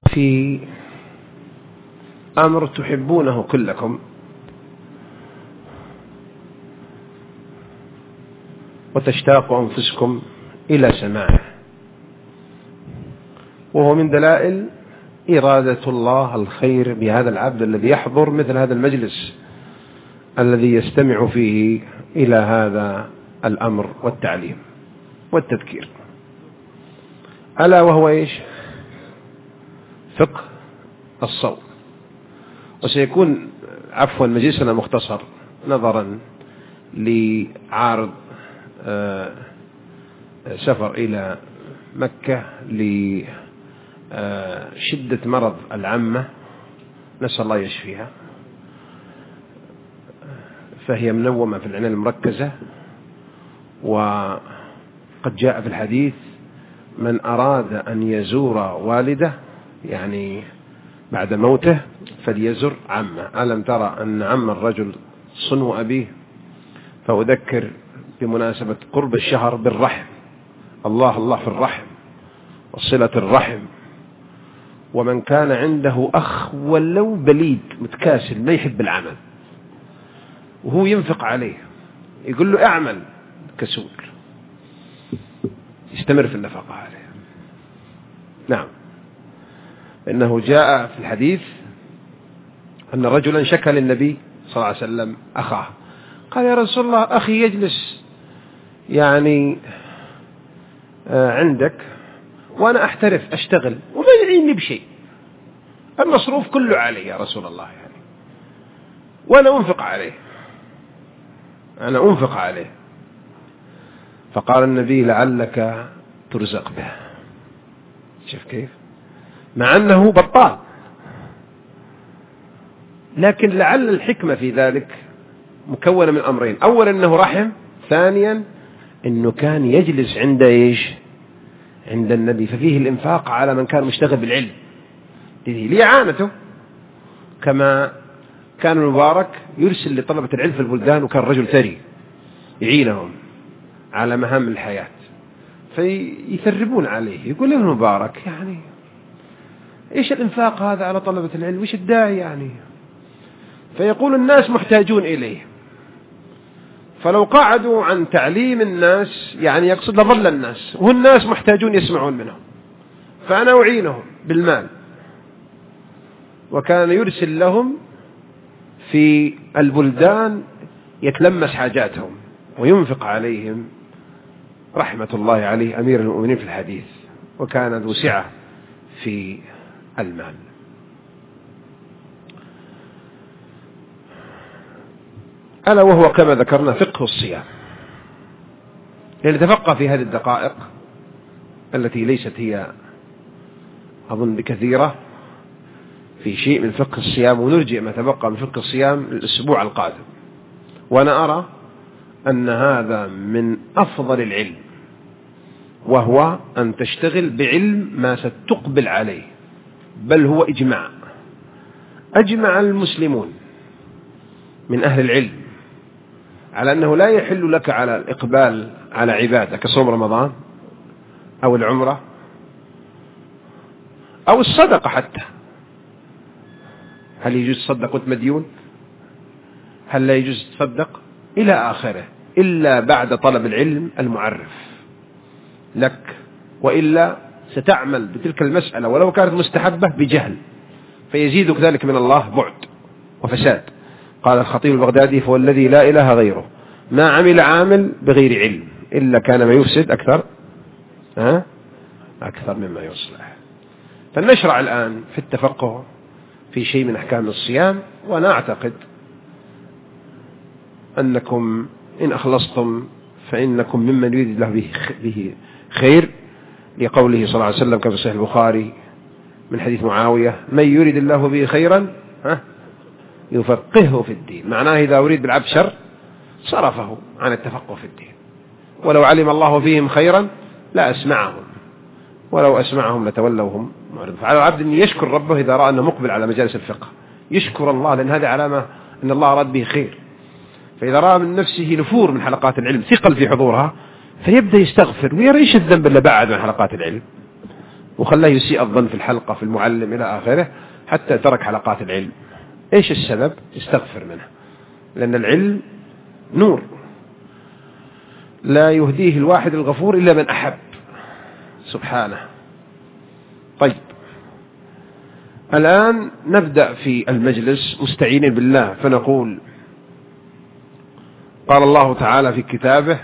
في أمر تحبونه كلكم وتشتاق أنفسكم إلى سماعه، وهو من دلائل إرادة الله الخير بهذا العبد الذي يحضر مثل هذا المجلس الذي يستمع فيه إلى هذا الأمر والتعليم والتذكير، ألا وهو إيش؟ فقه الصوم. وسيكون مجلسنا مختصر نظرا لعارض سفر إلى مكة لشدة مرض العمة، نسأل الله يشفيها، فهي منومة في العناية المركزة. وقد جاء في الحديث: من أراد أن يزور والده يعني بعد موته فليزر عمه. ألم ترى أن عم الرجل صنو أبيه؟ فأذكر بمناسبة قرب الشهر بالرحم، الله في الرحم وصلة الرحم. ومن كان عنده أخ ولو بليد متكاسل ما يحب العمل وهو ينفق عليه، يقول له اعمل كسول، يستمر في النفقة عليه. نعم، إنه جاء في الحديث أن رجلا شكى للنبي صلى الله عليه وسلم أخاه، قال: يا رسول الله، أخي يجلس يعني عندك وأنا أحترف أشتغل وما يعيني بشيء، المصروف كله علي يا رسول الله يعني، وأنا أنفق عليه. فقال النبي: لعلك ترزق به. شوف كيف، مع أنه بطال، لكن لعل الحكمة في ذلك مكونة من أمرين: أولا أنه رحم، ثانيا أنه كان يجلس عند إيش؟ عند النبي، ففيه الإنفاق على من كان مشتغل بالعلم لإعانته، كما كان المبارك يرسل لطلبة العلم في البلدان، وكان رجل ثري يعينهم على مهام الحياة، فيثربون عليه. يقول ابن المبارك: يعني إيش الإنفاق هذا على طلبة العلم؟ إيش الداعي يعني؟ فيقول: الناس محتاجون إليه، فلو قعدوا عن تعليم الناس يعني يقصد لظل الناس، والناس محتاجون يسمعون منهم، فأنا أعينهم بالمال. وكان يرسل لهم في البلدان يتلمس حاجاتهم وينفق عليهم، رحمة الله عليه أمير المؤمنين في الحديث، وكان ذو سعة في المال. ألا وهو كما ذكرنا فقه الصيام، لنتفقه في هذه الدقائق التي ليست هي أظن بكثيرة في شيء من فقه الصيام، ونرجع ما تبقى من فقه الصيام الأسبوع القادم. وأنا أرى أن هذا من أفضل العلم، وهو أن تشتغل بعلم ما ستقبل عليه، بل هو أجمع المسلمون من أهل العلم على أنه لا يحل لك على الإقبال على عبادة كصوم رمضان أو العمرة أو الصدقة حتى. هل يجوز تصدق وأنت مديون؟ هل لا يجوز تصدق؟ إلى آخره، إلا بعد طلب العلم المعرف لك، وإلا ستعمل بتلك المسألة ولو كانت مستحبة بجهل، فيزيدك ذلك من الله بعد وفساد. قال الخطيب البغدادي: فوالذي لا إله غيره ما عمل عامل بغير علم إلا كان ما يفسد أكثر مما يصلح. فلنشرع الآن في التفقه في شيء من أحكام الصيام، وأنا أعتقد أنكم إن أخلصتم فإنكم ممن يريد الله به خير، لقوله صلى الله عليه وسلم كما في صحيح البخاري من حديث معاوية: من يريد الله به خيرا يفقهه في الدين. معناه إذا أريد بالعبد شر صرفه عن التفقه في الدين. ولو علم الله فيهم خيرا لا أسمعهم، ولو أسمعهم لتولوهم معرض. فعلى العبد أن يشكر ربه إذا رأى أنه مقبل على مجالس الفقه، يشكر الله، لأن هذه علامة أن الله أراد به خير. فإذا رأى من نفسه نفور من حلقات العلم، ثقل في حضورها، فيبدأ يستغفر ويرى إيش الذنب اللي بعد من حلقات العلم، وخلاه يسيء الظن في الحلقة في المعلم إلى آخره حتى ترك حلقات العلم. إيش السبب؟ استغفر منه، لأن العلم نور لا يهديه الواحد الغفور إلا من أحب سبحانه. طيب، الآن نبدأ في المجلس مستعينين بالله، فنقول: قال الله تعالى في كتابه: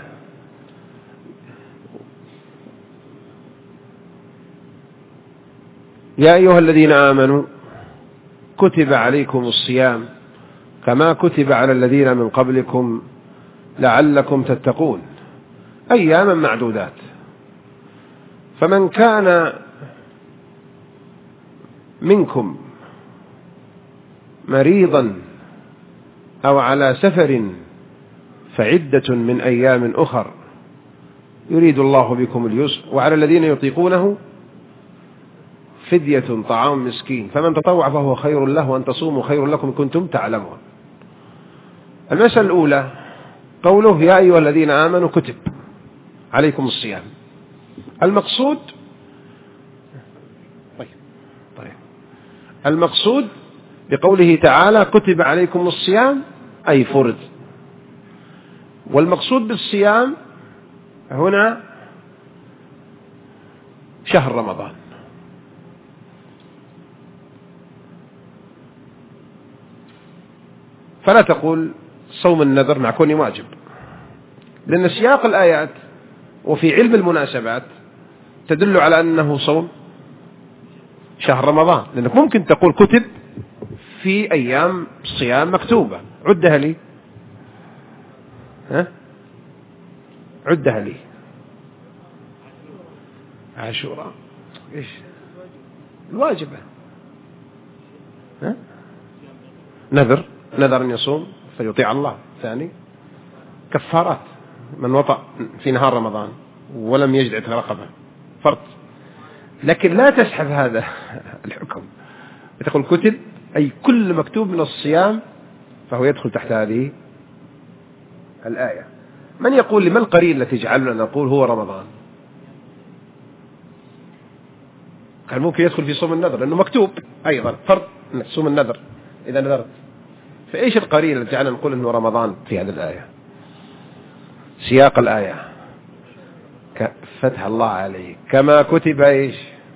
يا أيها الذين آمنوا كتب عليكم الصيام كما كتب على الذين من قبلكم لعلكم تتقون أياما معدودات. فمن كان منكم مريضا أو على سفر فعدة من أيام أخر يريد الله بكم اليسر وعلى الذين يطيقونه فدية طعام مسكين فمن تطوع فهو خير له وأن تصوموا خير لكم إن كنتم تعلمون. المسألة الأولى قوله: يا أيها الذين آمنوا كتب عليكم الصيام. المقصود المقصود بقوله تعالى كتب عليكم الصيام أي فرض، والمقصود بالصيام هنا شهر رمضان. فلا تقول صوم النذر مع كونه واجب، لأن سياق الآيات وفي علم المناسبات تدل على أنه صوم شهر رمضان، لأنك ممكن تقول كتب في أيام صيام مكتوبة. عدها لي، عدها لي. عاشوراء إيش الواجبة؟ نذر أن يصوم فيطيع الله. ثاني كفارات من وطأ في نهار رمضان ولم يجد عتق رقبة فرض. لكن لا تسحب هذا الحكم، تقول كتب أي كل مكتوب من الصيام فهو يدخل تحت هذه الآية. من يقول لي ما القرين التي جعلنا نقول هو رمضان؟ كان ممكن يدخل في صوم النذر لأنه مكتوب أيضا فرض أنك تصوم النذر إذا نذرت. فإيش القرين التي جعلنا نقول أنه رمضان في هذه الآية؟ سياق الآية فتح الله عليه كما كتب إيش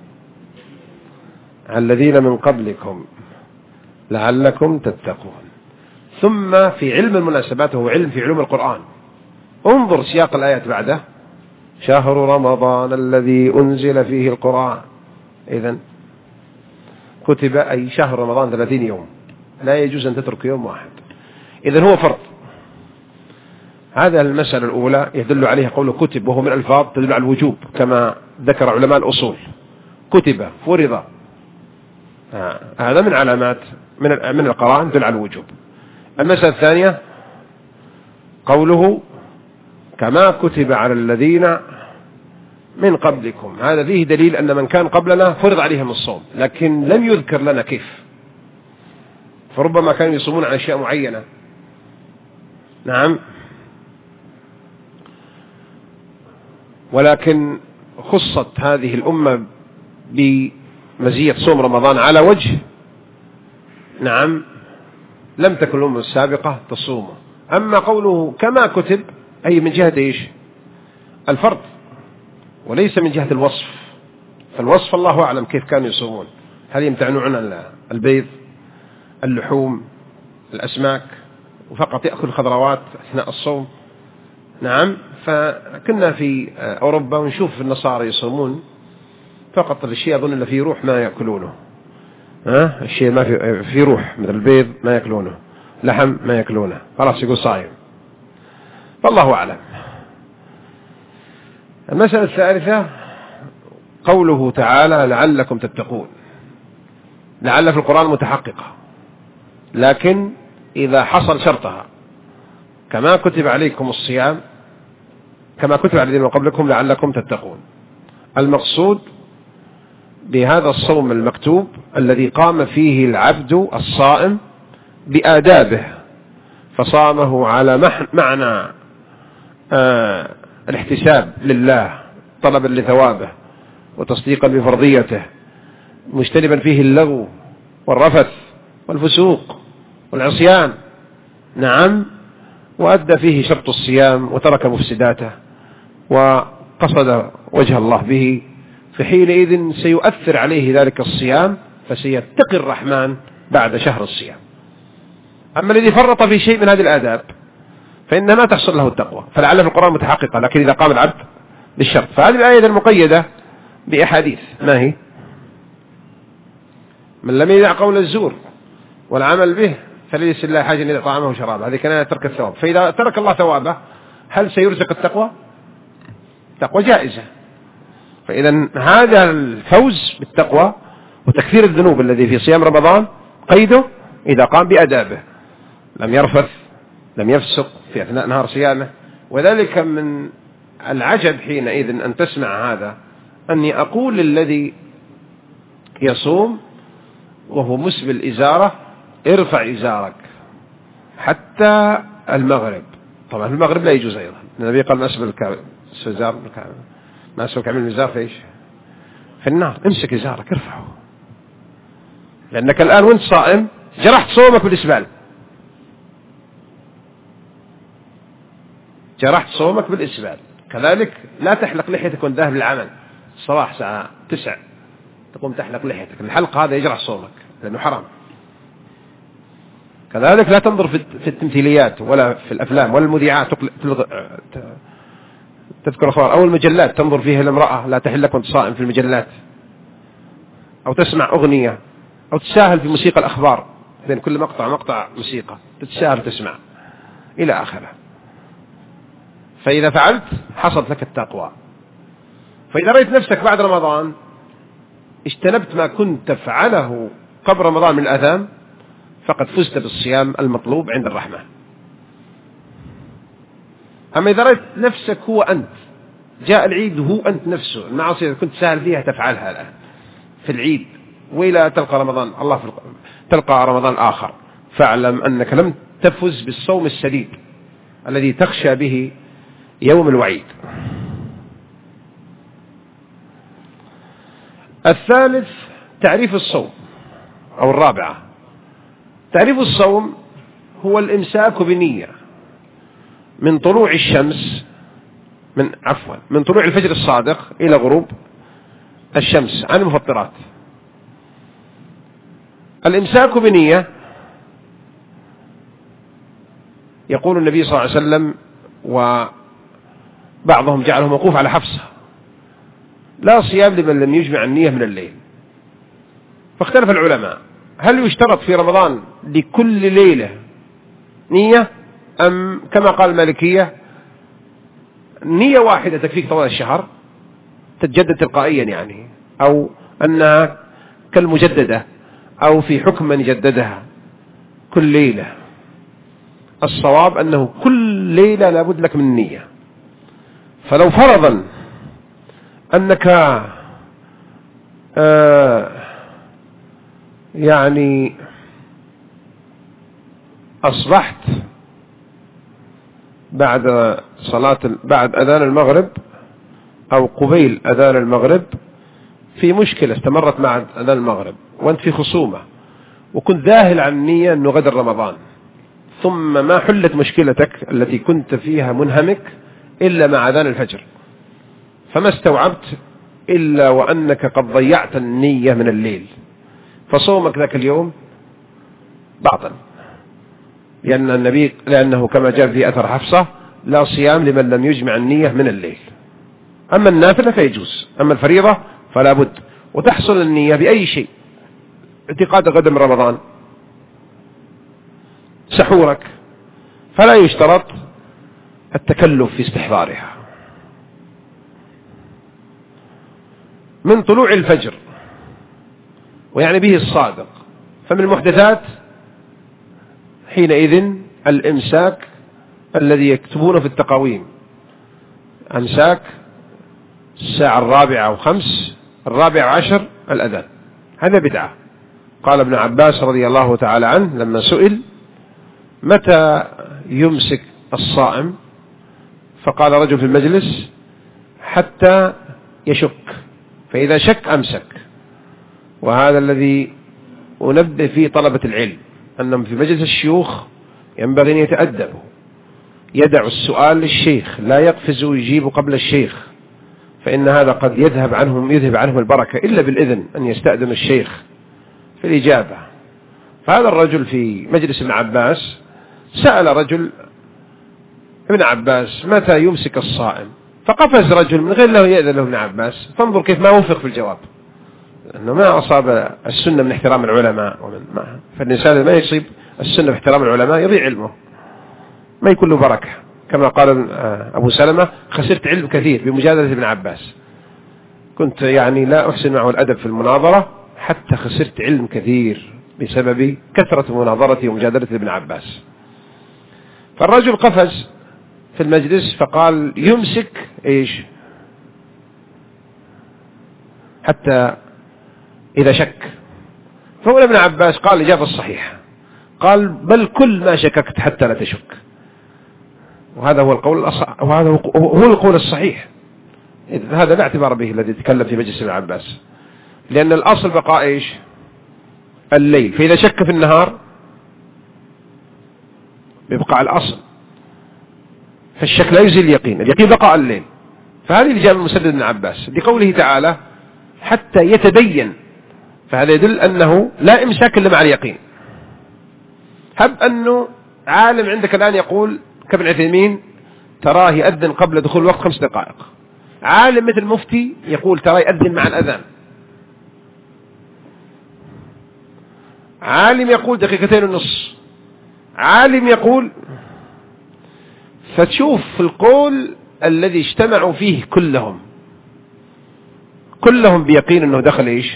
على الذين من قبلكم لعلكم تتقون. ثم في علم المناسبات وهو علم في علوم القرآن انظر سياق الآيات بعده: شهر رمضان الذي أنزل فيه القرآن. إذن كتب أي شهر رمضان 30 يوم، لا يجوز أن تترك يوم واحد. إذن هو فرض. هذا المسألة الأولى يدل عليها قوله كتب، وهو من الفاظ تدل على الوجوب كما ذكر علماء الأصول. كتب فرض، هذا من علامات من القرآن تدل على الوجوب. المسألة الثانية قوله كما كتب على الذين من قبلكم، هذا فيه دليل أن من كان قبلنا فرض عليهم الصوم، لكن لم يذكر لنا كيف. فربما كانوا يصومون عن أشياء معينة. نعم، ولكن خصت هذه الأمة بمزية صوم رمضان على وجه نعم لم تكن الأمة السابقة تصومه. أما قوله كما كتب أي من جهة إيش؟ الفرض، وليس من جهة الوصف. فالوصف الله أعلم كيف كانوا يصومون، هل يمتنعون عن البيض، اللحوم، الأسماك، وفقط يأكل الخضروات أثناء الصوم. نعم، فكنا في أوروبا ونشوف النصارى يصومون فقط الشيء أظن أنه فيه روح ما يأكلونه، الشيء ما في روح مثل البيض ما يأكلونه، لحم ما يأكلونه، خلاص يقول صايم. فالله أعلم. المسألة الثالثة قوله تعالى لعلكم تتقون. لعل في القرآن متحققة، لكن إذا حصل شرطها كما كتب عليكم الصيام كما كتب على الذين من قبلكم لعلكم تتقون. المقصود بهذا الصوم المكتوب الذي قام فيه العبد الصائم بآدابه فصامه على معنى الاحتساب لله طلبا لثوابه وتصديقا بفرضيته، مجتنبا فيه اللغو والرفث والفسوق والعصيان، نعم، وأدى فيه شرط الصيام وترك مفسداته وقصد وجه الله به، فحينئذ سيؤثر عليه ذلك الصيام فسيتقي الرحمن بعد شهر الصيام. أما الذي فرط في شيء من هذه الآداب فإنما ما تحصل له التقوى، فلعل في القرآن متحققة، لكن إذا قام العبد بالشرط. فهذه الآية المقيدة بأحاديث، ما هي؟ من لم يدع قول الزور والعمل به فليس الله حاجة إلى طعامه وشرابه، هذه كان ترك الثواب. فإذا ترك الله ثوابه هل سيرزق التقوى؟ التقوى جائزة. فإذا هذا الفوز بالتقوى وتكفير الذنوب الذي في صيام رمضان قيده إذا قام بأدابه، لم يرفث، لم يفسق في أثناء نهار صيامه. وذلك من العجب حينئذ أن تسمع هذا، أني أقول للذي يصوم وهو مسبل إزارة ارفع إزارك حتى المغرب. طبعا في المغرب لا يجوز أيضا، النبي قال ما أسبل الإزار، ما أسبل كامل الإزار فإيش؟ في النار. امسك إزارك ارفعه، لأنك الآن وانت صائم جرحت صومك بالإسبال، جرحت صومك بالإسبال. كذلك لا تحلق لحيتك وانت ذاهب للعمل الصباح الساعة 9 تقوم تحلق لحيتك، الحلق هذا يجرح صومك لأنه حرام. كذلك لا تنظر في التمثيليات ولا في الأفلام ولا المذيعات تذكر أخبار، أو المجلات تنظر فيها الامرأة، لا تحل لك وانت صائم في المجلات، أو تسمع أغنية، أو تساهل في موسيقى الأخبار، بين كل مقطع موسيقى تتساهل تسمع إلى آخره. فإذا فعلت حصلت لك التقوى. فإذا رأيت نفسك بعد رمضان اجتنبت ما كنت تفعله قبل رمضان من الآثام فقد فزت بالصيام المطلوب عند الرحمن. أما إذا رأيت نفسك هو أنت، جاء العيد هو أنت نفسه، المعاصي اللي كنت سهل فيها تفعلها الآن في العيد، وإلى تلقى رمضان تلقى رمضان آخر، فاعلم أنك لم تفز بالصوم السديد الذي تخشى به يوم الوعيد. الثالث تعريف الصوم، أو الرابعة تعريف الصوم هو الإمساك بنية من طلوع الشمس من طلوع الفجر الصادق إلى غروب الشمس عن المفطرات. الإمساك بنية يقول النبي صلى الله عليه وسلم، وبعضهم جعله موقوف على حفصة: لا صيام لمن لم يجمع النية من الليل. فاختلف العلماء هل يشترط في رمضان لكل ليلة نية، أم كما قال المالكية نية واحدة تكفيك طوال الشهر تتجدد تلقائيا يعني، أو أنها كالمجددة أو في حكم من جددها كل ليلة؟ الصواب أنه كل ليلة لابد لك من نية. فلو فرضا أنك يعني أصبحت بعد بعد أذان المغرب أو قبيل أذان المغرب في مشكلة استمرت مع أذان المغرب، وأنت في خصومة، وكنت ذاهل عن النية أنه غدا رمضان، ثم ما حلت مشكلتك التي كنت فيها منهمك إلا مع أذان الفجر، فما استوعبت إلا وأنك قد ضيعت النية من الليل، فصومك ذاك اليوم باطل، لأنه كما جاء في أثر حفصة: لا صيام لمن لم يجمع النية من الليل. أما النافلة فيجوز، أما الفريضة فلا بد. وتحصل النية بأي شيء: اعتقاد غدا من رمضان، سحورك، فلا يشترط التكلف في استحضارها. من طلوع الفجر ويعني به الصادق، فمن المحدثات حينئذ الإمساك الذي يكتبونه في التقاويم: أمساك الساعة 4 أو 5، 14 الأذان. هذا بدعة. قال ابن عباس رضي الله تعالى عنه لما سئل متى يمسك الصائم، فقال رجل في المجلس: حتى يشك، فإذا شك أمسك. وهذا الذي أنبه فيه طلبة العلم، أنهم في مجلس الشيوخ ينبغي أن يتأدبوا، يدعوا السؤال للشيخ، لا يقفزوا ويجيبوا قبل الشيخ، فإن هذا قد يذهب عنهم البركة، إلا بالإذن أن يستأذن الشيخ في الإجابة. فهذا الرجل في مجلس ابن عباس سأل رجل ابن عباس متى يمسك الصائم، فقفز رجل من غير له يأذن له ابن عباس، فانظر كيف ما وفق في الجواب، لأنه ما أصاب السنة من احترام العلماء، فالإنسان ما يصيب السنة باحترام العلماء يضيع علمه، ما يكون له بركة. كما قال أبو سلمة: خسرت علم كثير بمجادلة ابن عباس، كنت يعني لا أحسن معه الأدب في المناظرة حتى خسرت علم كثير بسبب كثرة مناظرتي ومجادلة ابن عباس. فالرجل قفز في المجلس فقال: يمسك إيش حتى إذا شك. فقال ابن عباس قال الإجابة الصحيحة، قال: بل كل ما شككت حتى لا تشك. وهذا هو القول الصحيح. هذا لا اعتبار به الذي تكلم في مجلس ابن عباس، لأن الأصل بقاء إيش؟ الليل. فإذا شك في النهار ببقاء الأصل، فالشك لا يزيل اليقين، اليقين بقاء الليل. فهذه الإجابة المسدد ابن عباس لقوله تعالى: حتى يتبين. فهذا يدل أنه لا إمساك إلا مع اليقين. هب أنه عالم عندك الآن يقول كابن عثيمين تراه يأذن قبل دخول الوقت 5 دقائق، عالم مثل مفتي يقول تراه يأذن مع الأذان، عالم يقول 2.5 دقيقة، عالم يقول. فتشوف في القول الذي اجتمعوا فيه كلهم بيقين أنه دخل إيش؟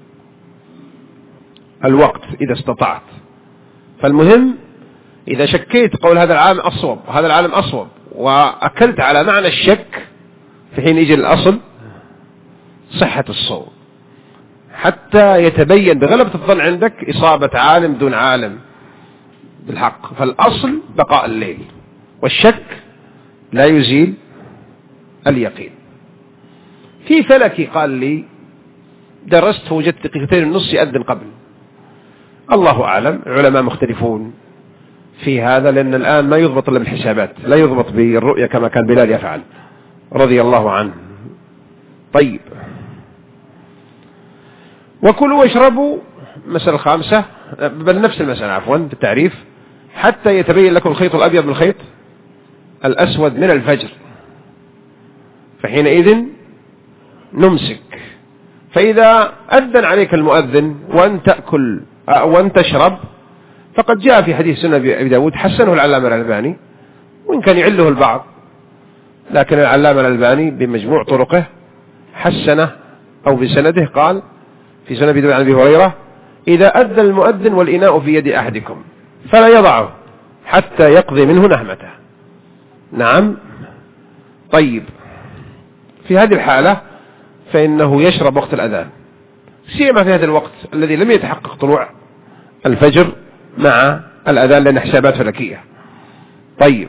الوقت إذا استطعت. فالمهم إذا شكيت قول هذا العالم أصوب وهذا العالم أصوب، وأكلت على معنى الشك، في حين يجي الأصل صحة الصوم، حتى يتبين بغلبة الظن عندك إصابة عالم دون عالم بالحق. فالأصل بقاء الليل، والشك لا يزيل اليقين. في فلكي قال لي درست وجدت 2.5 دقيقة يأذن قبل. الله أعلم، العلماء مختلفون في هذا، لأن الآن ما يضبط إلا بالحسابات، لا يضبط بالرؤية كما كان بلال يفعل رضي الله عنه. طيب، وكلوا واشربوا، مسألة 5، بل نفس المسألة عفوا بالتعريف، حتى يتبين لكم الخيط الأبيض من الخيط الأسود من الفجر، فحينئذ نمسك. فإذا أذن عليك المؤذن وأن تأكل وأن تشرب، فقد جاء في حديث سنة أبي داود حسنه العلامة الألباني، وإن كان يعله البعض، لكن العلامة الألباني بمجموع طرقه حسنه أو بسنده، قال في سنة أبي داود عن أبي هريرة: إذا أذن المؤذن والإناء في يد أحدكم فلا يضعه حتى يقضي منه نهمته. نعم. طيب، في هذه الحالة فإنه يشرب وقت الأذان، سيما في هذا الوقت الذي لم يتحقق طلوع الفجر مع الأذان، لأن حسابات فلكية. طيب،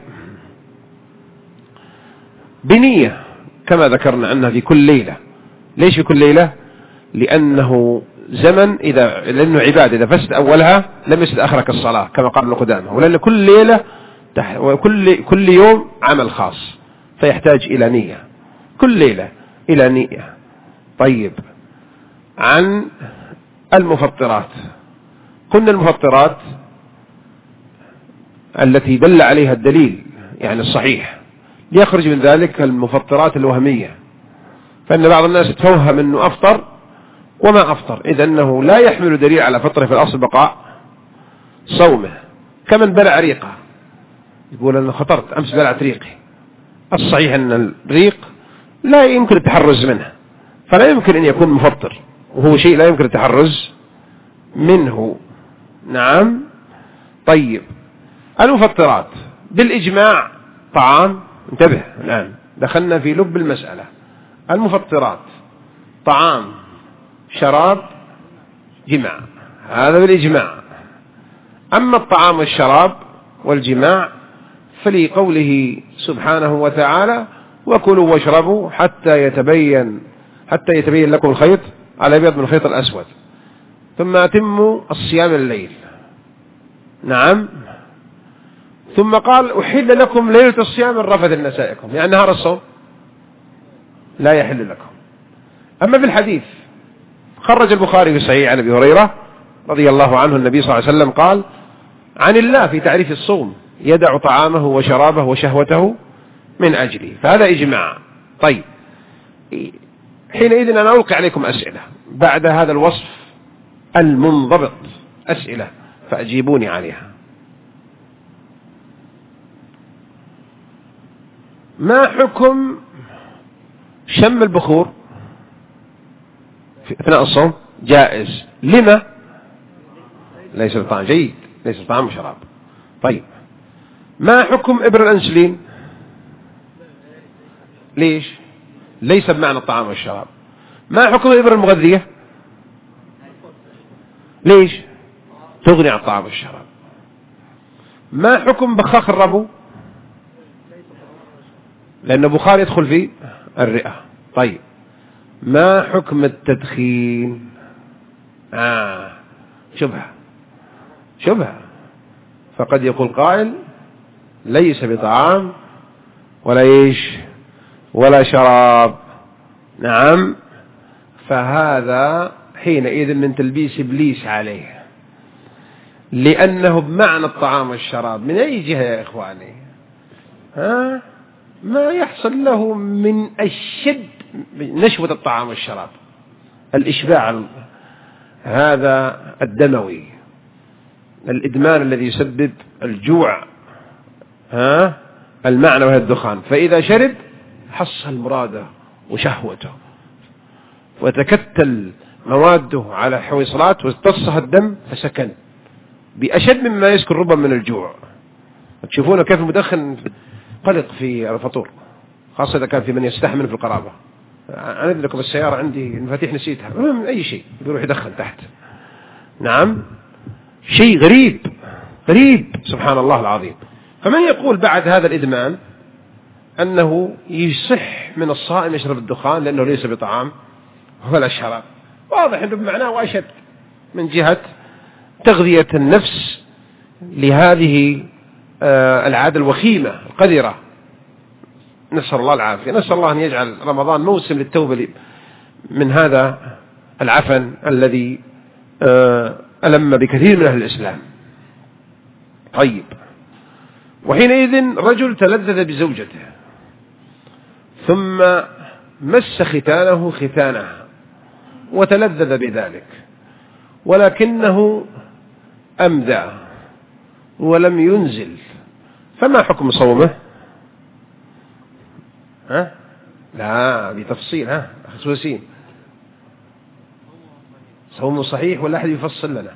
بنية كما ذكرنا أنها في كل ليلة. ليش في كل ليلة؟ لأنه زمن، لأنه عبادة، إذا فسد أولها لم يسد آخرك الصلاة كما قال ابن قدامة، ولأن كل ليلة وكل يوم عمل خاص، فيحتاج إلى نية، كل ليلة إلى نية. طيب، عن المفطرات، قلنا المفطرات التي دل عليها الدليل يعني الصحيح، ليخرج من ذلك المفطرات الوهمية، فإن بعض الناس يتوهم أنه أفطر وما أفطر، إذ أنه لا يحمل دليل على فطره، في الأصل بقاء صومه. كمن بلع ريقه يقول أنا خطرت أمس بلعت ريقي، الصحيح أن الريق لا يمكن التحرز منه، فلا يمكن أن يكون مفطر، وهو شيء لا يمكن التحرز منه. نعم. طيب، المفطرات بالإجماع طعام، انتبه الآن دخلنا في لب المسألة. المفطرات طعام، شراب، جماع، هذا بالإجماع. أما الطعام والشراب والجماع فلقوله سبحانه وتعالى: وكلوا واشربوا حتى يتبين حتى يتبين لكم الخيط الأبيض من الخيط الأسود، ثم أتموا الصيام الليل. نعم. ثم قال أحل لكم ليلة الصيام الرفث لنسائكم، يعني نهار الصوم لا يحل لكم. أما في الحديث خرج البخاري في صحيح عن أبي هريرة رضي الله عنه النبي صلى الله عليه وسلم قال عن الله في تعريف الصوم: يدع طعامه وشرابه وشهوته من أجلي. فهذا إجماع. طيب، حينئذ أنا ألقي عليكم أسئلة بعد هذا الوصف المنضبط، أسئلة فأجيبوني عليها. ما حكم شم البخور في أثناء الصوم؟ جائز. لما؟ ليس بطعام جيد، ليس بطعام وشراب. طيب، ما حكم إبر الأنسولين؟ ليش؟ ليس بمعنى الطعام والشراب. ما حكم الإبر المغذية؟ ليش؟ تغني عن الطعام والشراب. ما حكم بخاخ الربو؟ لأن بخار يدخل في الرئة. طيب، ما حكم التدخين؟ شبهة. فقد يقول قائل ليس بطعام ولا إيش ولا شراب. نعم. فهذا حينئذ من تلبيس إبليس عليه، لأنه بمعنى الطعام والشراب. من أي جهة يا إخواني؟ ما يحصل له من الشد نشوة الطعام والشراب، الإشباع هذا الدموي، الإدمان الذي يسبب الجوع المعنى وهي الدخان. فإذا شرب حصل مراده وشهوته، وتكتل مواده على حويصلات وتصها الدم فسكن بأشد مما يسكن ربما من الجوع. تشوفونه كيف المدخن قلق في الفطور، خاصة إذا كان في من يستحمل في القرابة. أنا أدري لكم السيارة عندي المفاتيح نسيتها، من أي شيء يروح يدخن تحت. نعم، شيء غريب سبحان الله العظيم. فمن يقول بعد هذا الإدمان أنه يصح من الصائم يشرب الدخان لأنه ليس بطعام ولا شراب؟ واضح أنه بمعناه وأشد من جهة تغذية النفس لهذه العادة الوخيمة القذرة. نسأل الله العافية. نسأل الله أن يجعل رمضان موسم للتوبة من هذا العفن الذي ألم بكثير من أهل الإسلام. طيب، وحينئذ رجل تلذذ بزوجته ثم مس ختانها وتلذذ بذلك، ولكنه أمدى ولم ينزل، فما حكم صومه؟ لا، بتفصيل. خصوصين صومه صحيح ولا أحد يفصل لنا؟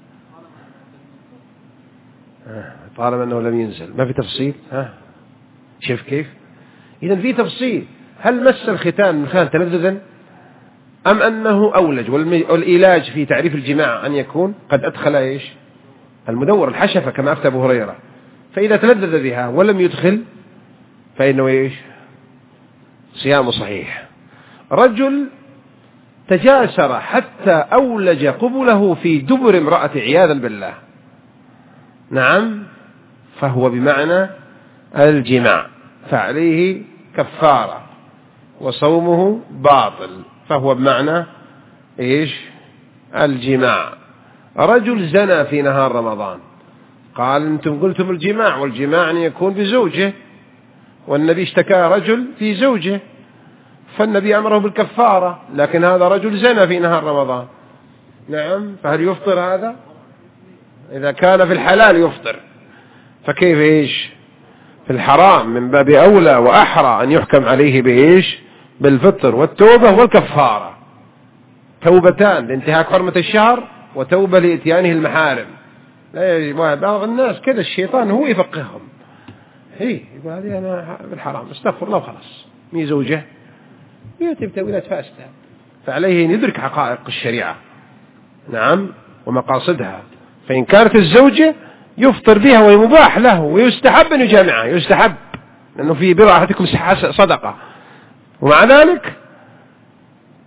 طالما أنه لم ينزل ما في تفصيل. شوف كيف. إذن في تفصيل. هل مس الختان من خلال تلذذا أم أنه أولج؟ والإيلاج في تعريف الجماع أن يكون قد أدخل إيش المدور الحشفة كما أفتى أبو هريرة. فإذا تلذذ بها ولم يدخل فإنه إيش صيامه صحيح. رجل تجاسر حتى أولج قبله في دبر امرأة عياذا بالله، نعم، فهو بمعنى الجماع، فعليه كفارة وصومه باطل، فهو بمعنى إيش الجماع. رجل زنى في نهار رمضان، قال أنتم قلتم الجماع، والجماع أن يكون بزوجه، والنبي اشتكى رجل في زوجه فالنبي أمره بالكفارة، لكن هذا رجل زنى في نهار رمضان. نعم، فهل يفطر هذا؟ إذا كان في الحلال يفطر، فكيف إيش في الحرام؟ من باب أولى وأحرى أن يحكم عليه بإيش بالفطر والتوبة والكفارة. توبتان لانتهاك حرمة الشهر، وتوبة لإتيانه المحارم. لا، بعض الناس كذا الشيطان هو يفقههم، يقول هذه أنا بالحرام استغفر الله وخلاص، مي زوجه يأتي بتأويلات فاسدة. فعليه أن يدرك حقائق الشريعة، نعم، ومقاصدها. فإن كانت الزوجة يفطر بها ويمباح له ويستحب أن يجامعها، يستحب، لأنه في بضع أحدكم صدقة. ومع ذلك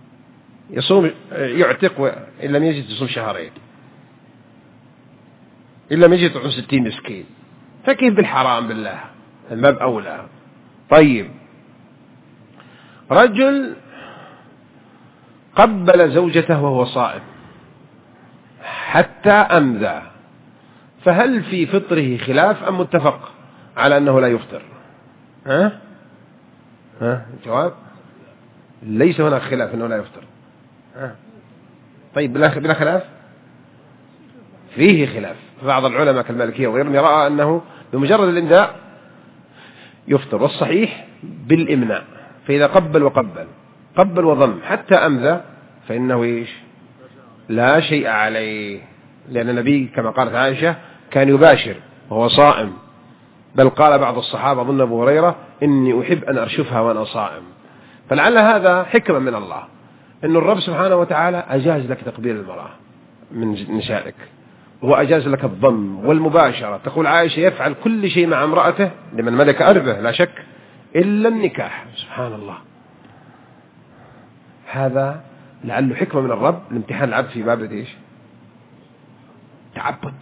يصوم يعتق، إن لم يجد يصوم شهرين، إن لم يجد يطعم 60 مسكين، فكيف بالحرام بالله؟ الباب أولى. طيب، رجل قبل زوجته وهو صائم حتى أمذى، فهل في فطره خلاف أم متفق على أنه لا يفطر؟ الجواب ليس هناك خلاف أنه لا يفطر. طيب، بلا خلاف؟ فيه خلاف. بعض العلماء كالمالكية وغيرهم يرى أنه بمجرد الإمداء يفطر، والصحيح بالإمناء. فإذا قبل وضم حتى أمذى فإنه إيش؟ لا شيء عليه، لأن النبي كما قالت عائشة كان يباشر وهو صائم، بل قال بعض الصحابة ظن أبو هريرة إني أحب أن أرشفها وأنا صائم. فلعل هذا حكمة من الله، أن الرب سبحانه وتعالى أجاز لك تقبيل المرأة من نسائك، وأجاز لك الضم والمباشرة. تقول عائشة يفعل كل شيء مع امرأته لمن ملك أربه لا شك إلا النكاح. سبحان الله، هذا لعله حكمة من الرب لامتحان العبد في باب إيش؟ تعبد.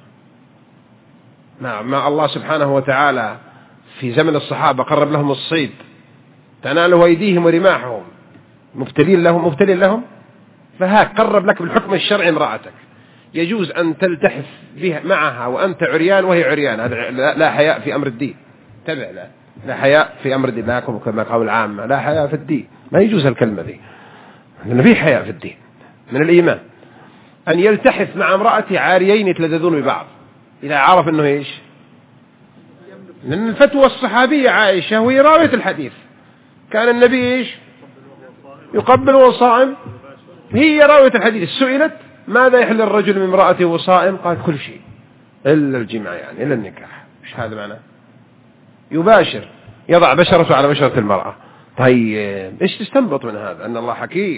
ما الله سبحانه وتعالى في زمن الصحابة قرب لهم الصيد تناله أيديهم ورماحهم، مبتلين لهم، فهاك قرب لك بالحكم الشرعي امرأتك، يجوز أن تلتحف بها معها وأنت عريان وهي عريان. هذا لا حياء في أمر الدين. تبع لا حياء في أمر الدين، لا كما قول العامة لا حياء في الدين، ما يجوز الكلمة دي، لأن في حياء في الدين من الإيمان. أن يلتحف مع امرأته عاريين يتلذذون ببعض إذا عرف أنه إيش؟ لأن الفتوى الصحابية عائشة وهي راوية الحديث كان النبي إيش؟ يقبل وهو صائم. هي راوية الحديث سئلت ماذا يحل الرجل من امرأته وهو صائم؟ قال كل شيء إلا الجماع، يعني إلا النكاح. إيش هذا معناه؟ يباشر، يضع بشرته على بشرة المرأة. طيب، إيش تستنبط من هذا؟ أن الله حكيم،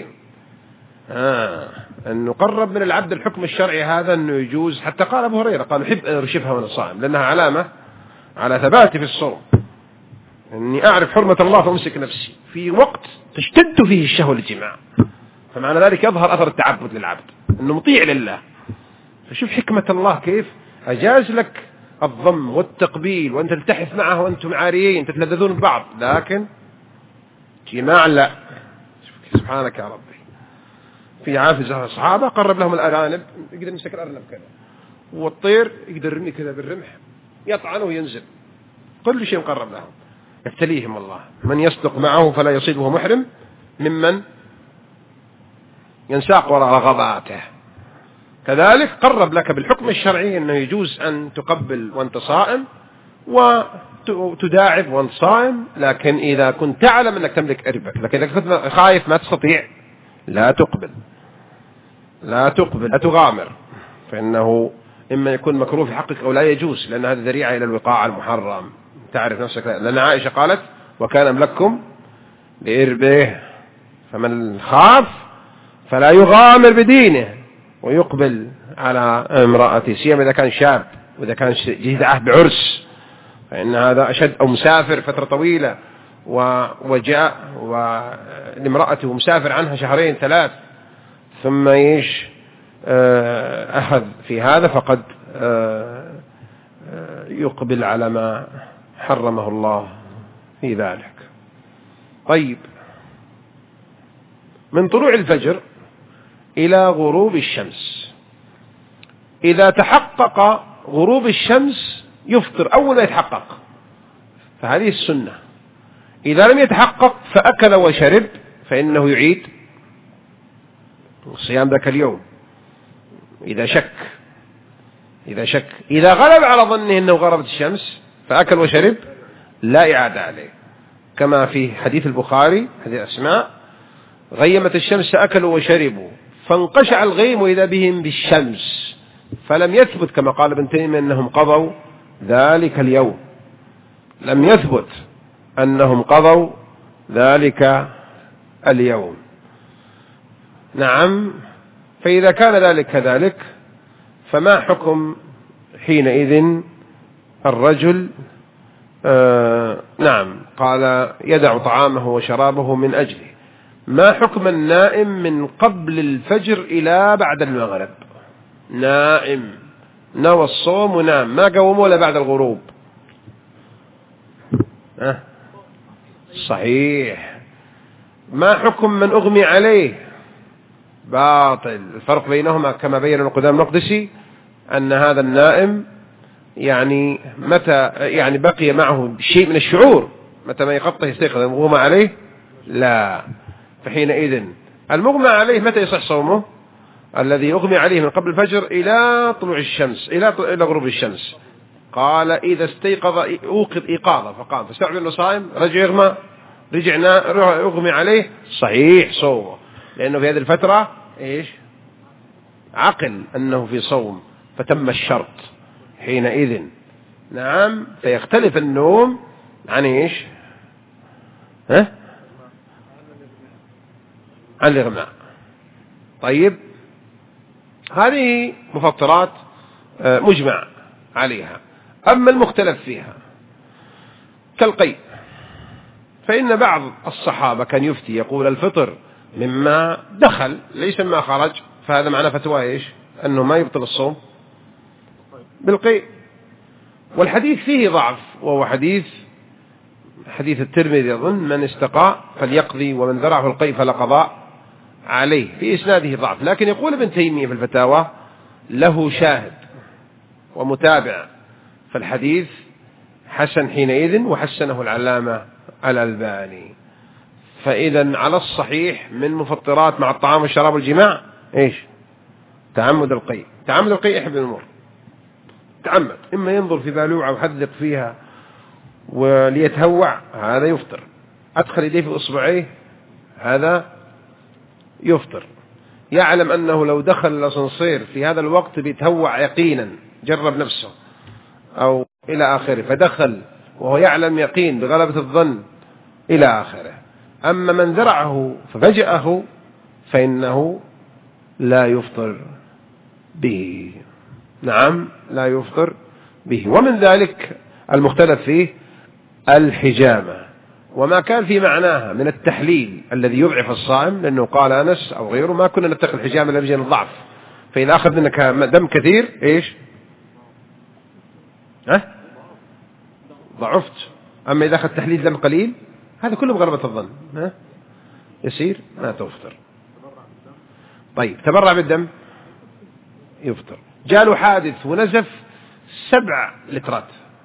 أنه قرب من العبد الحكم الشرعي هذا أنه يجوز. حتى قال أبو هريرة قال أحب أن أرشفها وأنا صائم، لأنها علامة على ثباتي في الصوم، أني أعرف حرمة الله فأمسك نفسي في وقت تشتد فيه الشهوة للجماع. فمعنى ذلك يظهر أثر التعبد للعبد أنه مطيع لله. فشوف حكمة الله كيف أجاز لك الضم والتقبيل وأن تلتحف معه وأنتم عاريين تتلذذون ببعض، لكن جماع لا. سبحانك يا ربي. في عافز الصحابة قرب لهم الأرانب، يقدر يمسك الأرنب كذا، والطير يقدر يرمي كذا بالرمح، يطعنه وينزل، كل شيء مقرب لهم. يبتليهم الله، من يصدق معه فلا يصيد وهو محرم ممن ينساق وراء رغباته. كذلك قرب لك بالحكم الشرعي أنه يجوز أن تقبل وأنت صائم وتداعب وأنت صائم، لكن إذا كنت تعلم أنك تملك إربك، لكن إذا كنت خايف ما تستطيع لا تقبل، لا تغامر، فإنه إما يكون مكروه في حقك أو لا يجوز، لأن هذا ذريعة إلى الوقاع المحرم. تعرف نفسك، لأن عائشة قالت وكان أملككم لإربه، فمن خاف فلا يغامر بدينه ويقبل على امرأته، سيما إذا كان شاب، وإذا كان جديد عهد بعرس فإن هذا أشد، أو مسافر فترة طويلة وجاء ولامرأته مسافر عنها 2-3 ثم أخذ في هذا، فقد يقبل على ما حرمه الله في ذلك. طيب، من طلوع الفجر إلى غروب الشمس، إذا تحقق غروب الشمس يفطر أول ما يتحقق، فهذه السنة. إذا لم يتحقق فأكل وشرب فإنه يعيد الصيام ذاك اليوم إذا شك. إذا غلب على ظنه أنه غربت الشمس فأكل وشرب لا إعادة عليه، كما في حديث البخاري حديث أسماء: غيمت الشمس أكلوا وشربوا فانقشع الغيم إذا بهم بالشمس، فلم يثبت كما قال ابن تيمية أنهم قضوا ذلك اليوم، لم يثبت أنهم قضوا ذلك اليوم. نعم، فإذا كان ذلك كذلك فما حكم حينئذ الرجل؟ نعم، قال يدع طعامه وشرابه من أجله. ما حكم النائم من قبل الفجر إلى بعد المغرب؟ نائم نوى الصوم ونام ما قومه إلا بعد الغروب. صحيح. ما حكم من أغمي عليه؟ باطل. الفرق بينهما كما بين القدام المقدسي أن هذا النائم يعني متى يعني بقي معه شيء من الشعور، متى ما يقطع يستيقظ. المغمى عليه لا، فحينئذ المغمى عليه متى يصح صومه؟ الذي يغمي عليه من قبل الفجر إلى طلوع الشمس إلى غروب الشمس. قال إذا استيقظ أوقظ إيقاظة فقام فاستوعب أنه صائم، رجع يغمى، يغمي عليه، صحيح صومه، لأنه في هذه الفترة إيش؟ عقل أنه في صوم فتم الشرط حينئذ. نعم. فيختلف النوم عن إيش؟ عن الإغماء. طيب، هذه مفطرات مجمع عليها. أما المختلف فيها كالقيء، فإن بعض الصحابة كان يفتي يقول الفطر مما دخل ليس مما خرج، فهذا معنى فتوى إيش؟ أنه ما يبطل الصوم بالقيء. والحديث فيه ضعف، وهو حديث الترمذي أظن: من استقاء فليقضي ومن ذرعه القيء فلا قضاء عليه. في إسناده ضعف، لكن يقول ابن تيمية في الفتاوى له شاهد ومتابع، فالحديث حسن حينئذ، وحسنه العلامة الألباني. فإذا على الصحيح من مفطرات مع الطعام والشراب والجماع إيش؟ تعمد القيء. تعمد القيء يحب الأمور، تعمد، إما ينظر في بالوعة ويحدق فيها وليتهوع، هذا يفطر. أدخل يديه في إصبعيه، هذا يفطر. يعلم أنه لو دخل الأسانسير في هذا الوقت بيتهوع يقينا، جرب نفسه أو إلى آخره، فدخل وهو يعلم يقين بغلبة الظن إلى آخره. أما من ذرعه ففجأه فإنه لا يفطر به. نعم، لا يفطر به. ومن ذلك المختلف فيه الحجامة، وما كان في معناها من التحليل الذي يضعف الصائم، لأنه قال أنس أو غيره: ما كنا نتقي الحجامة إلا بجانب الضعف، فإذا أخذ منك دم كثير إيش؟ ضعفت. أما إذا أخذ تحليل دم قليل هذا كله بغلبة الظن يسير، ما تفطر. طيب، تبرع بالدم يفطر. جاله حادث ونزف 7 لترات،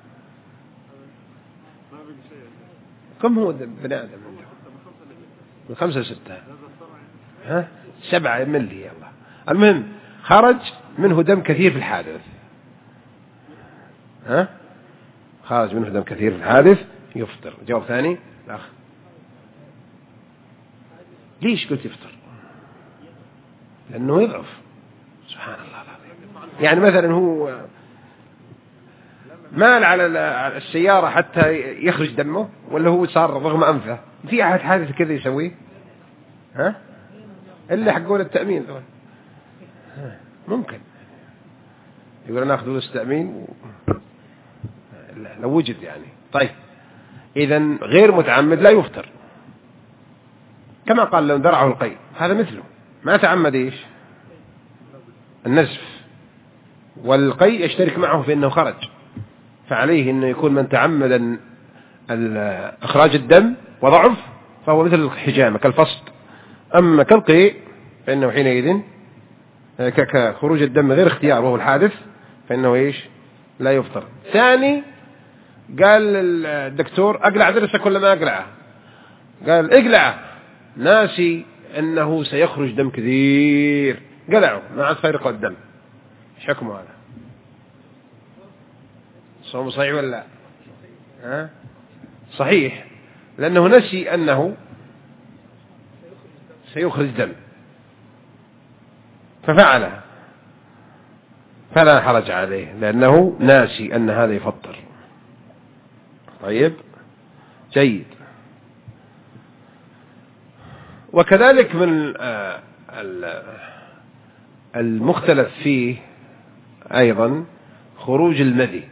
كم هو بني آدم؟ من 5 ل 6 7 ملي. يلا، المهم خرج منه دم كثير في الحادث. خرج منه دم كثير في الحادث يفطر. جواب ثاني الأخ: ليش قلت يفطر؟ لأنه يضعف. سبحان الله العظيم. يعني مثلا هو مال على السيارة حتى يخرج دمه، ولا هو صار رغم أنفه؟ في أحد حادث كذا يسويه؟ إلا حقول التأمين ممكن يقول ناخذ فلوس التأمين لو وجد يعني. طيب، إذن غير متعمد لا يفطر، كما قال لو ذرعه القيء، هذا مثله ما تعمد إيش؟ النزف. والقيء يشترك معه في أنه خرج، فعليه أنه يكون من تعمد إخراج الدم وضعف فهو مثل الحجامة كالفصد. أما كالقيء فإنه حينئذ كخروج الدم غير اختيار وهو الحادث، فإنه إيش؟ لا يفطر. ثاني، قال الدكتور: أقلع ضرسك ولا ما أقلعه؟ قال: اقلعه، ناسي أنه سيخرج دم كثير، قلعه، ما عاد فارق الدم. ايش حكمه هذا؟ صوم صحيح ولا لا؟ صحيح، لأنه نسي أنه سيخرج دم ففعله، فلا حرج عليه لأنه ناسي أن هذا يفطر. طيب، جيد. وكذلك من المختلف فيه أيضا خروج المذي،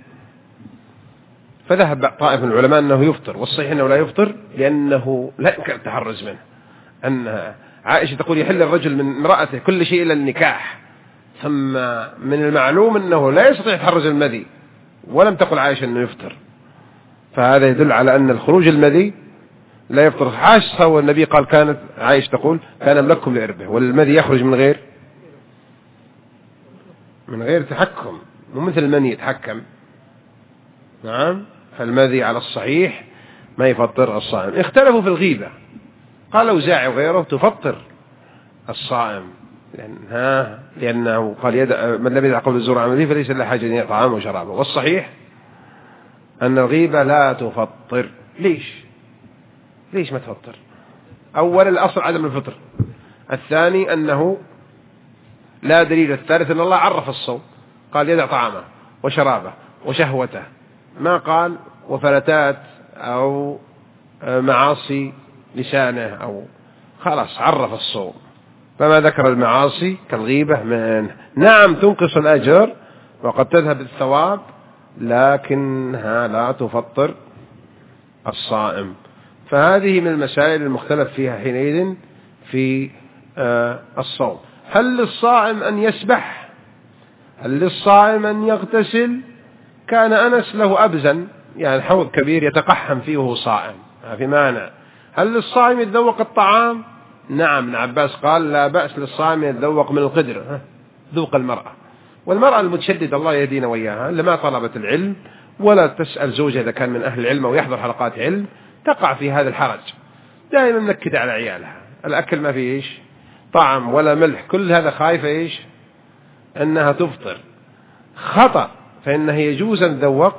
فذهب طائف من العلماء أنه يفطر، والصحيح أنه لا يفطر لأنه لا يمكن التحرز منه. أن عائشة تقول يحل الرجل من امرأته كل شيء إلى النكاح، ثم من المعلوم أنه لا يستطيع تحرز المذي، ولم تقل عائشة أنه يفطر، فهذا يدل على أن الخروج المذي لا يفطر. حاشا والنبي قال كانت عائشة تقول كان ملككم لإربه، والمذي يخرج من غير تحكم، مو مثل المني يتحكم. نعم، فالمذي على الصحيح ما يفطر الصائم. اختلفوا في الغيبة، قال أوزاعي وغيره تفطر الصائم، لأنه قال من لم يدع قول الزور عمله فليس له حاجة إلى طعامه وشرابه. والصحيح أن الغيبة لا تفطر. ليش ما تفطر؟ أولا الأصل عدم الفطر، الثاني أنه لا دليل، الثالث أن الله عرف الصوم، قال يدع طعامه وشرابه وشهوته، ما قال وفلتات أو معاصي لسانه، أو خلاص عرف الصوم، فما ذكر المعاصي كالغيبة منه. نعم تنقص الأجر وقد تذهب الثواب، لكنها لا تفطر الصائم. فهذه من المسائل المختلف فيها حينئذ في الصوم. هل للصائم أن يسبح؟ هل للصائم أن يغتسل؟ كان أنس له أبزن، يعني حوض كبير يتقحم فيه وهو صائم، ما في مانع. هل للصائم يتذوق الطعام؟ نعم، ابن عباس قال لا بأس للصائم يتذوق من القدر، ذوق المرأة. والمرأة المتشددة الله يهدينا وإياها اللي ما طلبت العلم ولا تسأل زوجها إذا كان من أهل العلم أو يحضر حلقات علم، تقع في هذا الحرج، دائما منكدة على عيالها، الأكل ما فيه طعم ولا ملح، كل هذا خايفة أنها تفطر. خطأ، فإنه يجوز أن تذوق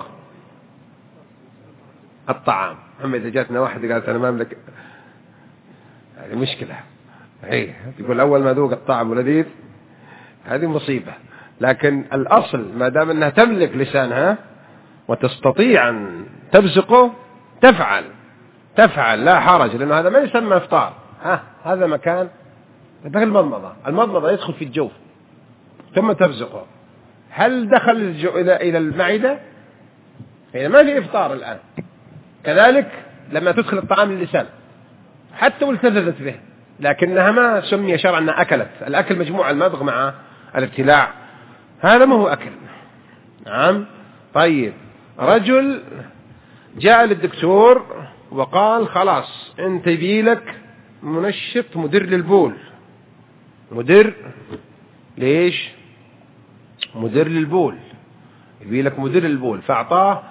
الطعام. أما إذا جاتنا واحدة قالت أنا ما أملك، هذه مشكلة، تقول أول ما ذوق الطعم ولذيذ، هذه مصيبة. لكن الأصل ما دام أنها تملك لسانها وتستطيع أن تبزقه تفعل لا حرج، لأنه هذا ما يسمى إفطار. هذا مكان مثل المضمضة يدخل في الجوف ثم تبزقه. هل دخل إلى المعدة؟ يعني ما في إفطار الآن. كذلك لما تدخل الطعام للسان حتى والتذذت به، لكنها ما سمي شرعا أنها أكلت. الأكل مجموعة المضغ مع الابتلاع، هذا ما هو أكل. نعم. طيب، رجل جاء للدكتور وقال خلاص انت يبيلك منشط مدر للبول. ليش مدر للبول؟ يبيلك مدر للبول، فأعطاه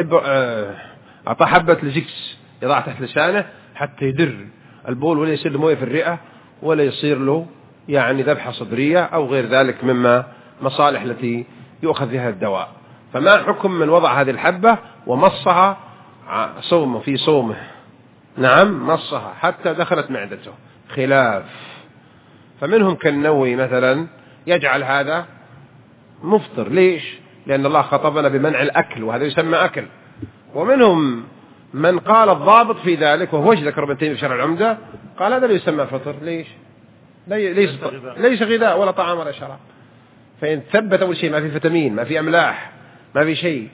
حبة لزكس يضع تحت لسانه حتى يدر البول، ولا يصير له مويه في الرئة، ولا يصير له يعني ذبحة صدرية أو غير ذلك مما مصالح التي يؤخذ بها الدواء. فما حكم من وضع هذه الحبة ومصها صومه في صومه؟ نعم، مصها حتى دخلت معدته، خلاف. فمنهم كالنووي مثلا يجعل هذا مفطر. ليش؟ لأن الله خطبنا بمنع الأكل وهذا يسمى أكل. ومنهم من قال الضابط في ذلك، وهو ذكر ابن تيمية في شرح العمدة، قال هذا لا يسمى فطر. ليس غذاء ولا طعام ولا شراب. فإن ثبت أول شيء ما في فيتامين، ما في أملاح، ما في شيء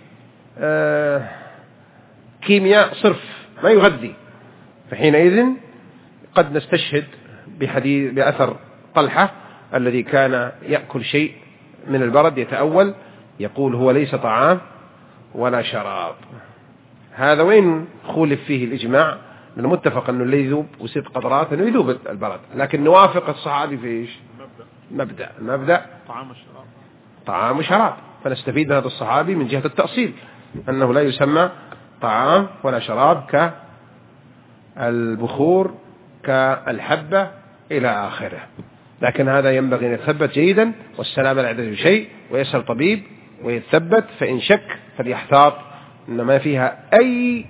كيمياء صرف، ما يغذي، فحينئذ قد نستشهد بأثر طلحة الذي كان يأكل شيء من البرد يتأول، يقول هو ليس طعام ولا شراب. هذا وين خولف فيه الإجماع؟ لأنه متفق أنه اللي يذوب وست قطرات أنه يذوب البرد، لكن نوافق الصحابي في إيش؟ مبدأ طعام وشراب. فنستفيد من هذا الصحابي من جهة التأصيل أنه لا يسمى طعام ولا شراب كالبخور كالحبة إلى آخره. لكن هذا ينبغي أن يتثبت جيدا، والسلام لا يعترف شيء، ويسأل طبيب ويتثبت، فإن شك فليحتاط أن ما فيها أي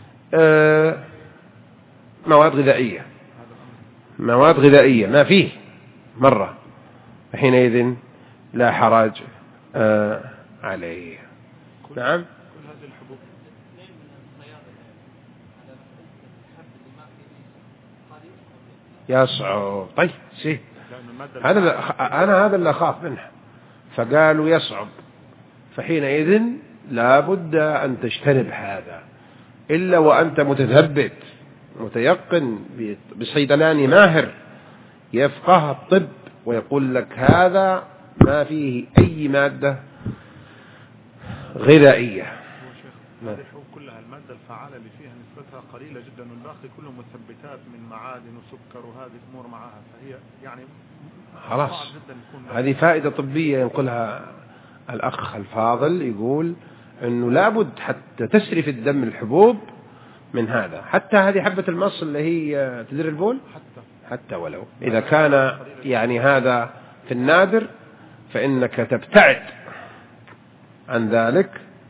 مواد غذائية ما فيه مرة، فحينئذ لا حرج عليه. نعم. يصعب. طيب هذا اللي أخاف منه، فقالوا يصعب، فحينئذ لا بد أن تجتنب هذا إلا وأنت متثبت متيقن بصيدلاني ماهر يفقه الطب ويقول لك هذا ما فيه أي مادة غذائية. هذه الحبوب كلها المادة الفعالة اللي فيها نسبتها قليلة جدا والباقي كله مثبتات من معادن وسكر وهذه الأمور معها، فهي يعني خلاص هذه فائدة طبية ينقلها الأخ الفاضل، يقول أنه لابد حتى تسري في الدم الحبوب من هذا، حتى هذه حبة المص اللي هي تدير البول حتى ولو إذا كان يعني هذا في النادر فإنك تبتعد عن ذلك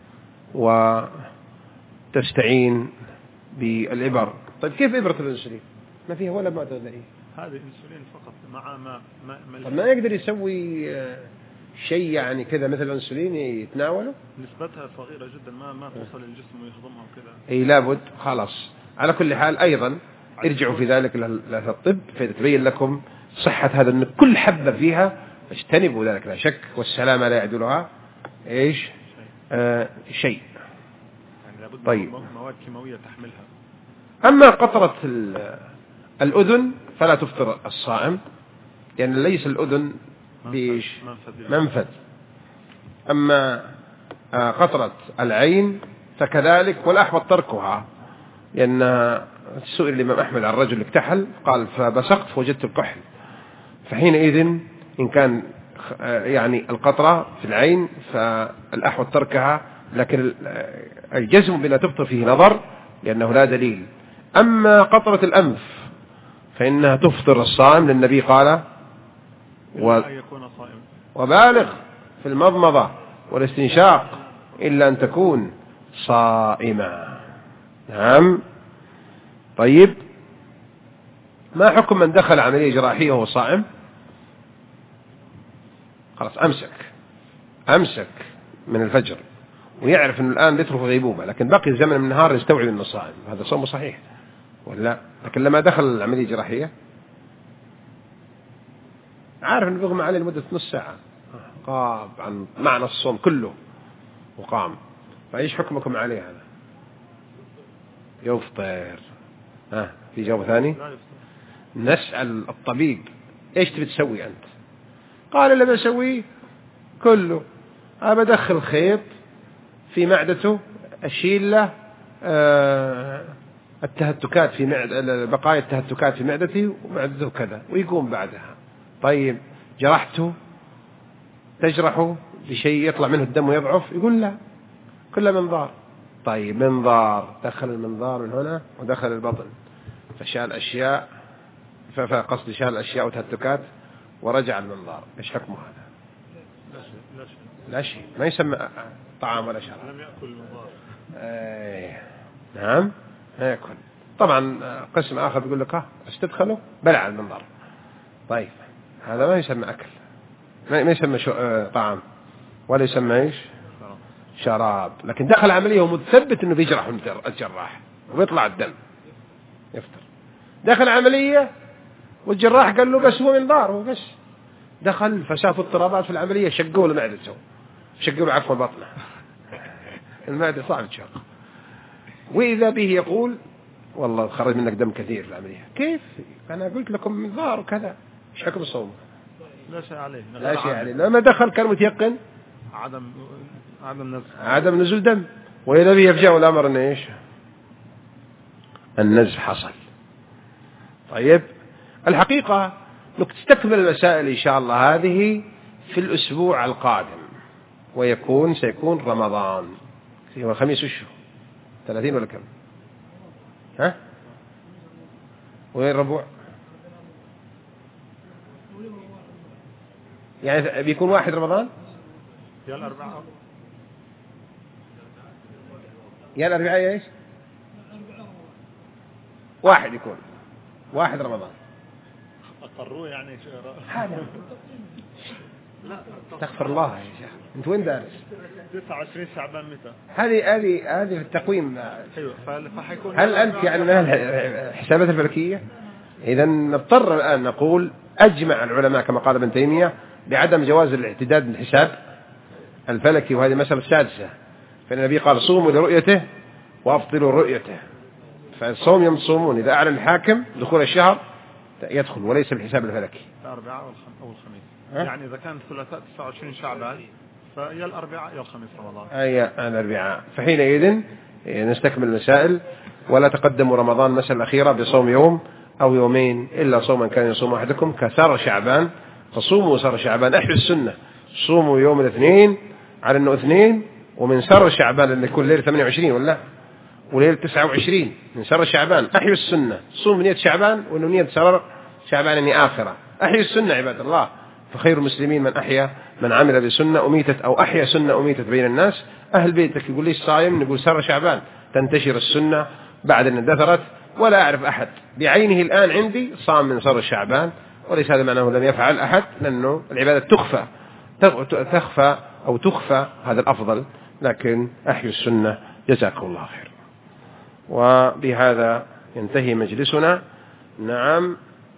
وتستعين بالإبر. طيب كيف إبرة الأنسولين؟ ما فيها ولا مادة غذائية، هذه الأنسولين فقط مع ما يقدر يسوي شيء يعني كذا مثل الأنسولين يتناوله؟ نسبتها صغيرة جدا ما توصل للجسم ويهضمها وكذا. أي لابد. خلاص على كل حال أيضا ارجعوا في ذلك للطب فتبين لكم صحة هذا، أن كل حبة فيها اجتنبوا ذلك لا شك، والسلامة لا يعدلها إيش شيء. يعني لابد طيب مواد كيماوية تحملها. أما قطرة الأذن فلا تفطر الصائم، يعني ليس الأذن بإيش منفذ. أما قطرة العين فكذلك، والأحوط تركها، لأن سئل الإمام أحمد عن رجل اكتحل قال فبصقت فوجدت الكحل، فحينئذ إن كان يعني القطرة في العين فالأحوط تركها، لكن الجزم بأنها تفطر فيه نظر لأنه لا دليل. أما قطرة الأنف فإنها تفطر الصائم، للنبي قال وبالغ في المضمضة والاستنشاق إلا أن تكون صائما. نعم. طيب ما حكم من دخل عملية جراحية وهو صائم؟ خلاص أمسك من الفجر ويعرف أنه الآن بيدخل في غيبوبة، لكن بقي زمن من النهار يستوعب أنه صائم، هذا صومه صحيح ولا؟ لكن لما دخل العملية الجراحية عارف أنه بيغمى عليه لمدة نص ساعة، غاب عن معنى الصوم كله وقام، فإيش حكمكم عليه هذا؟ يفطر. في جواب ثاني؟ نسأل الطبيب إيش تبي تسوي أنت؟ قال اللي بسويه كله، أنا بدخل خيط في معدته أشيل له التهتكات في بقايا التهتكات في معدتي ومعدته كذا ويقوم بعدها. طيب جرحته تجرحه بشيء يطلع منه الدم ويضعف؟ يقول لا، كله منظار. طيب منظار، دخل المنظار من هنا ودخل البطن فشال أشياء، فقصد شال أشياء وتهتكات ورجع المنظار، إيش حكمه هذا؟ لا شيء، ما يسمى طعام ولا شراب. لم يأكل المنظار. نعم ما يأكل. طبعا قسم آخر بيقول لك استدخله بلع المنظار. طيب هذا ما يسمى أكل، ما يسمى طعام ولا يسمى إيش شراب. لكن دخل عملية ومتثبت إنه بيجرح الجراح وبيطلع الدم يفطر. دخل عملية والجراح قال له بس هو منظار وبس، دخل فشاف اضطرابات في العملية، شقوا له معدته، شقوا له عفوا بطنه، المعدة صعب تشق، وإذا به يقول والله خرج منك دم كثير في العملية. كيف؟ أنا قلت لكم منظار وكذا، إيش حكم الصوم؟ لا شيء عليه. لا شيء عليه. لما دخل كان متيقن عدم نزول دم، وإذا به يفجأ الأمر أن إيش النزف حصل. طيب الحقيقة نستكمل المسائل إن شاء الله هذه في الأسبوع القادم، سيكون رمضان يوم الخميس وشو 30 ولا كم؟ وين الربوع؟ يعني بيكون 1 رمضان يا الأربعاء إيش 1 يكون 1 رمضان أقروا يعني هذا. لا استغفر الله يا شيخ، انت وين دارس؟ 29 شعبان متى؟ هذه في التقويم. ايوه فحيكون. هل انت يعني من الحسابات الفلكيه؟ اذا نضطر الان نقول اجمع العلماء كما قال ابن تيميه بعدم جواز الاعتداد بالحساب الفلكي، وهذه مسألة سادسة، فإن النبي قال صوموا لرؤيته وأفطروا رؤيته، فالصوم يوم تصومون، إذا أعلن الحاكم دخول الشهر يدخل وليس بالحساب الفلكي. الأربعاء أو الخميس، يعني إذا كان ثلاثاء 29 شعبان فيا الأربعاء يا الخميس رمضان. أي الأربعاء. فحينئذ نستكمل المسائل. ولا تقدموا رمضان مسألة الأخيرة بصوم يوم أو يومين إلا صوما كان يصوم أحدكم كسر شعبان، فصوموا سر شعبان. أحيوا السنة، صوموا يوم الاثنين على أنه اثنين، ومن سر شعبان أن يكون ليلة 28 ولا وليلة 29 من سر شعبان. أحيوا السنة، صوم نية شعبان وأنه نية سر شعبان أني آخرة. أحيوا السنة عباد الله، فخير المسلمين من أحيا من عمل بسنة أميتت أو أحيا سنة أميتت بين الناس. أهل بيتك يقول ليش صايم؟ نقول سر شعبان، تنتشر السنة بعد أن اندثرت. ولا أعرف أحد بعينه الآن عندي صام من سر شعبان، وليس هذا معناه لم يفعل أحد، لأنه العبادة تخفى أو تخفى، هذا الأفضل. لكن أحيوا السنة، جزاكم الله خير. وبهذا ينتهي مجلسنا. نعم.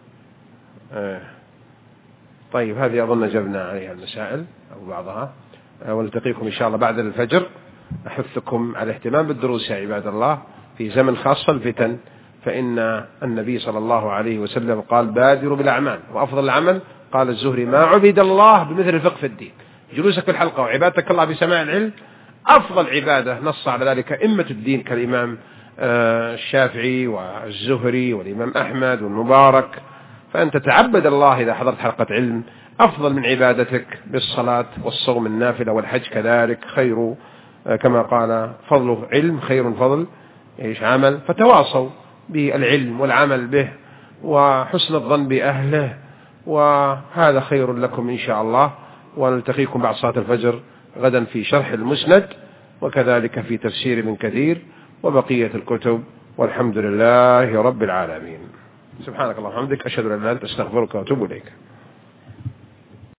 طيب هذه أظن جبنا عليها المسائل أو بعضها، ونلتقيكم إن شاء الله بعد الفجر. أحثكم على الاهتمام بالدروس يا عباد الله في زمن خاصة الفتن، فإن النبي صلى الله عليه وسلم قال بادروا بالأعمال، وأفضل العمل قال الزهري ما عبد الله بمثل الفقه في الدين. جلوسك في الحلقة وعبادتك الله بسماع العلم أفضل عبادة، نص على ذلك أئمة الدين كالإمام الشافعي والزهري والإمام أحمد والمبارك. فأنت تعبد الله إذا حضرت حلقة علم أفضل من عبادتك بالصلاة والصوم النافلة والحج كذلك. خير كما قال فضل علم خير فضل عمل، فتواصوا بالعلم والعمل به وحسن الظن بأهله، وهذا خير لكم إن شاء الله. ونلتقيكم بعد صلاة الفجر غدا في شرح المسند، وكذلك في تفسير ابن كثير وبقية الكتب، والحمد لله رب العالمين. سبحانك اللهم وبحمدك، أشهد أن لا إله إلا أنت، أستغفرك وأتوب إليك.